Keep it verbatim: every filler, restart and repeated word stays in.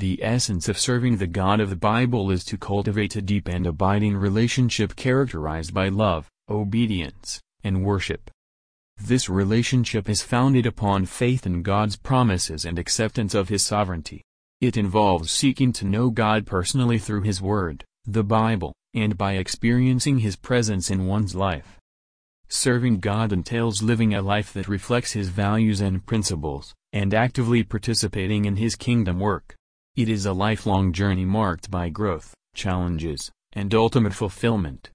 The essence of serving the God of the Bible is to cultivate a deep and abiding relationship characterized by love, obedience, and worship. This relationship is founded upon faith in God's promises and acceptance of His sovereignty. It involves seeking to know God personally through His Word, the Bible, and by experiencing His presence in one's life. Serving God entails living a life that reflects His values and principles, and actively participating in His kingdom work. It is a lifelong journey marked by growth, challenges, and ultimate fulfillment.